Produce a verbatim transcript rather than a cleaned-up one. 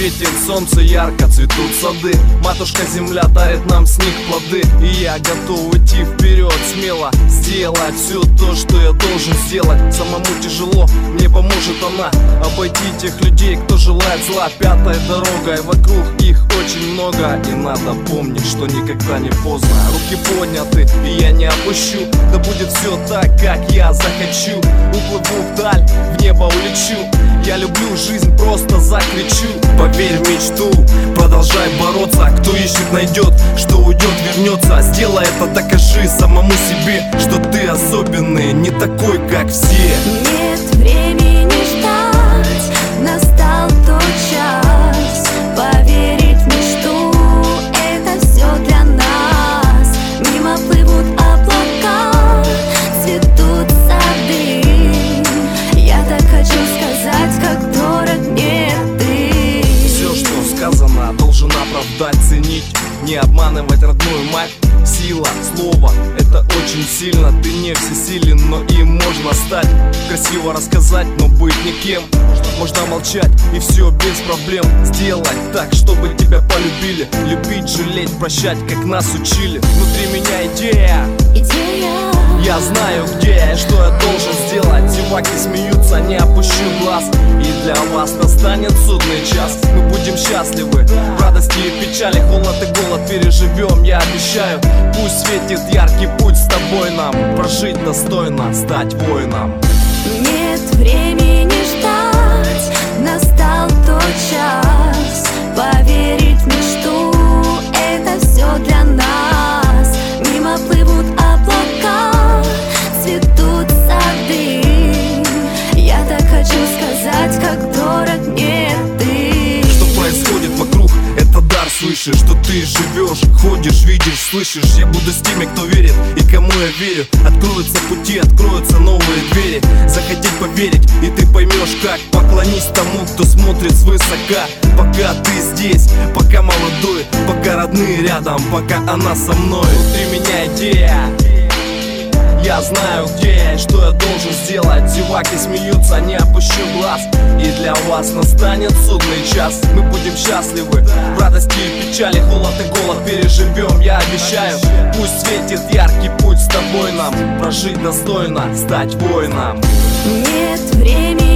Светит солнце ярко, цветут сады. Матушка земля дарит нам с них плоды. И я готов идти вперед смело, сделать все то, что я должен сделать. Самому тяжело, мне поможет она обойти тех людей, кто желает зла. Пятая дорога, и вокруг их очень много. И надо помнить, что никогда не поздно. Руки подняты, и я не опущу. Да будет все так, как я захочу. Уплыву вдаль, в небо улечу. Я люблю жизнь, просто закричу. Поверь в мечту, продолжай бороться. Кто ищет, найдет, что уйдет, вернется. Сделай это, докажи самому себе, что ты особенный, не такой, как все. Нет времени ждать, настал тот час. Поверить в мечту, это все для нас. Мимо плывут облака, цветут сады. Я так хочу сказать, как дорог мне ты. Все, что сказано, должен оправдать, ценить, не обманывать родную мать. Сила слова, это очень сильно. Ты не всесилен, но им можно стать. Красиво рассказать, но быть никем. Можно молчать, и все без проблем. Сделать так, чтобы тебя полюбили. Любить, жалеть, прощать, как нас учили. Внутри меня идея, Идея. я знаю, где я и что я должен сделать. Зеваки смеются, не опущу глаз. И для вас настанет судный час. Мы будем счастливы, в радости и печали. Холод и голод переживем, я обещаю. Пусть светит яркий путь, с тобой нам. Прожить достойно, стать воином. Нет времени ждать, настал тот час. Поверить в мечту, это все для нас. Мимо плывут облака, цветут сады. Я так хочу сказать, как дорог мне ты. Все, что сказано, должен оправдать, ценить, не обманывать родную мать. Сила слова, это очень сильно. Ты не всесилен, но им можно стать. Красиво рассказать, но быть никем. Нет времени ждать, настал тот час. Поверить в мечту, это все для нас. Мимо плывут облака, цветут сады. Я так хочу сказать, как дорог мне ты. Что происходит вокруг, это дар свыше. Что ты живешь, ходишь, видишь, слышишь. Я буду с теми, кто верит и кому я верю. Откроются пути, откроются новые двери. Захотеть поверить, и ты поймешь как. Поклонись тому, кто смотрит свысока. Пока ты здесь, пока молодой, пока родные рядом, пока она со мной. Внутри меня идея, я знаю, где я и что я должен сделать. Зеваки смеются, не опущу глаз. И для вас настанет судный час. Мы будем счастливы, в радости и печали. Холод и голод переживем, я обещаю. Пусть светит яркий путь, с тобой нам. Прожить достойно, стать воином. Нет времени